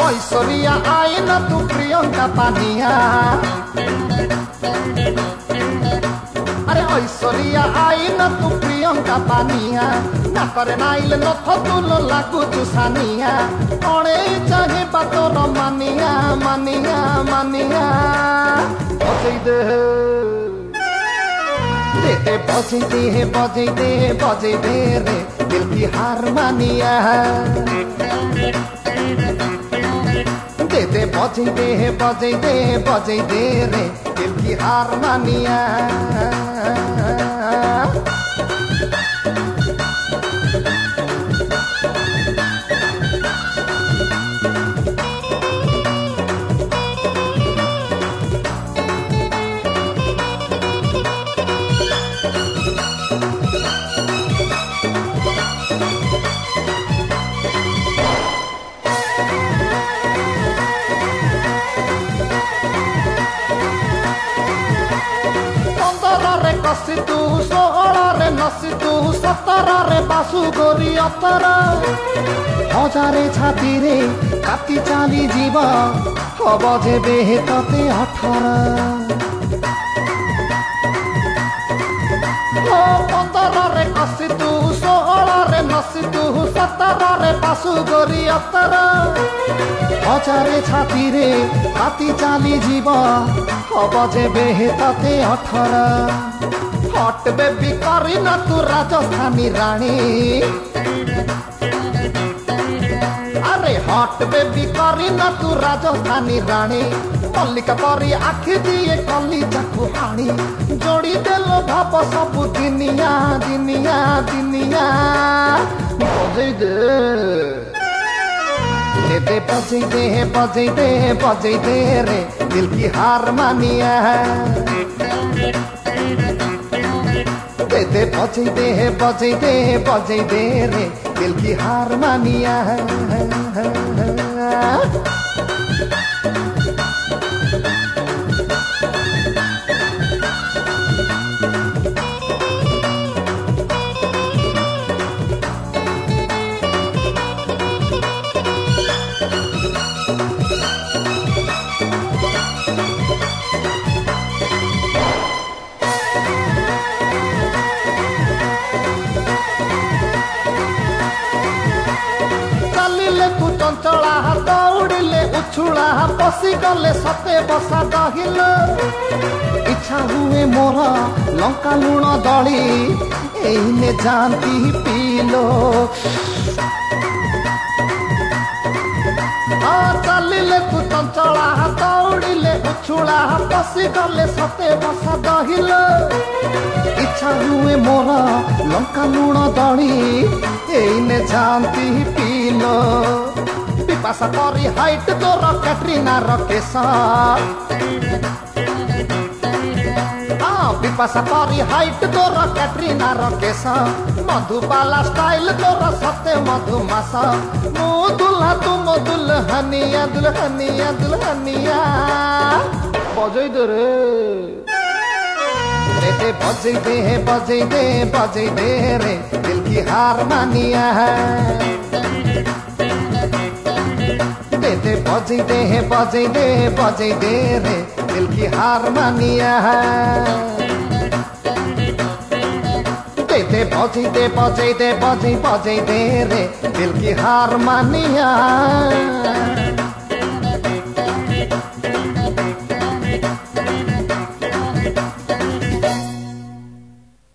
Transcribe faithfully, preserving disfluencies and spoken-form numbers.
ऐश्वर्या आई न तू प्रियंका पानिया अरे ऐश्वर्या आई न तू प्रियंका पानिया ना करे नाइल न फतुल लागू चुसानिया कणे चाहे बातोर मानिया मानिया मानिया बजै दे दे बजै दे बजै दे बजै दे रे दिल की हारमानिया दे दे बजै दे बजै दे बजै दे रे दिल की हारमानिया कसी तू सोहल नसी तू सतर बासु गोरी अतर हजारे छाती रे काटी चाली जीव हब जेबे तते अठर पंदर कसी तू सोहल नसी तू सतर बासु गोरी अतर हजारे छाती रे काटी चाली जीव हब जेबे तते अठर हट बेबी करी न तू राजस्थानी रानी अरे हट बेबी करी न तू राजस्थानी रानी मल्लिका परी आखि दिए कली चाकू हाणी जोड़ी देलो भाव सबु दिनिया दिनिया दिनिया बजै दे दे बजै दे बजै दे बजै दे रे दिल की हारमानिया दे दे बजै दे बजै दे बजै दे रे दिल की हारमानिया चंचला दौड़िले उछुला बसी गले सते बसा दहिल इच्छा हुए मोर लंका लुण दली एने जानती पीलो चलिले तू चंचला दौड़िले उछुला बसी गले सते बसा दहिल इच्छा हुए मोर लंका लुण दली एने जानती पीलो पिपासा करी हाइट तोर कैटरीना रकेश पिपासा करी हाइट तोर कैटरीना रकेश मधुबाला स्टाइल तोर सत्य मधुमास मु दुल्हा तू मो दुल्हनिया दुल्हनिया दुल्हनिया बजै दे रे दे बजै दे बजै दे बजै दे रे दिल की हारमानिया दे दे बजै दे बजै दे बजै दे रे दिल की हारमानिया दे दे बजै दे बजै दे बजै बजै दे रे दिल की हारमानिया।